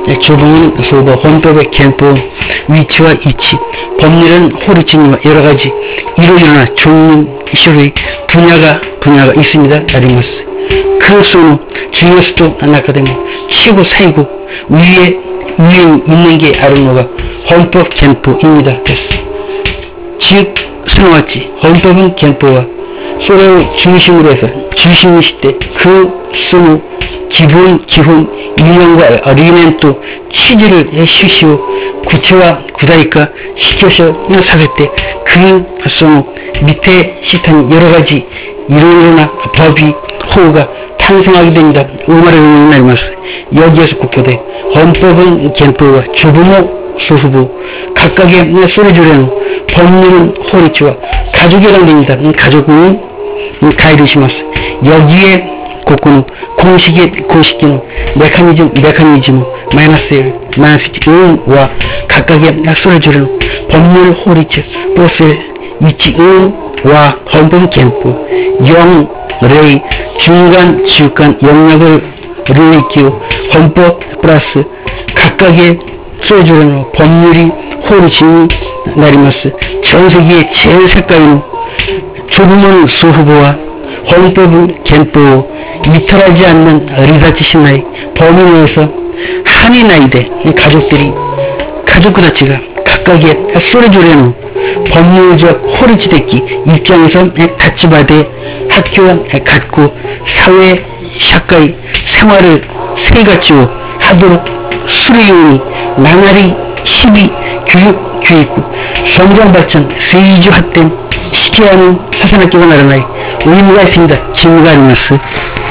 조봉은 소보, 헌법의 견보, 위치와 이치, 법률은 호리치니와 여러가지 이로 일어나 종류,種類, 분야가 있습니다. 아리마스. 그 소는 중에서도 나카데모 최고 사이고 위에 있는 게 아르노가 헌법 견보입니다. 됐어. 즉 스노와치 헌법은 견보와 소를 중심으로 해서 중심이시되 그 소의 기본 유형과 리멘토 취지를 해주시오 구체와 구다이化시켜서 사실 때 그 소의 밑에 시탄 여러가지 이론이나 법이 호우가 탄생하게 됩니다. 우마를 의미하면서 여기에서 국교대 헌법은 견보와 조부모 소후보 각각의 소리주려는 법률은 호리치와 가족에 해당됩니다. 가족은 가이르시마스 여기에 고코는 고식기는 메커니즘 마이너스 와 각각의 소리주려는 법률 호리치 보스 이치 와 헌법 견보 영 레이 중간 영역을 르이키오 헌법 플러스 각각의 소리주려는 법률이 호리치니 나리마스 전세계의 제일 색깔은 조부모는 소후보와 헌법은 견보 이탈하지 않는 리사치 신나의 범위 내에서 한이 나이대 가족 자체가 각각의 소리주려는 법률적 호리치데기 입장에서 다치바대 학교와 갖고 사회 샤카이 생활을 세가지고 하도록 수리용이 나날이 시비 교육구 성장발전 세이주発展시켜야 하는 사관학교가 나타나니 의미가 있습니다. 진리가 아리마스.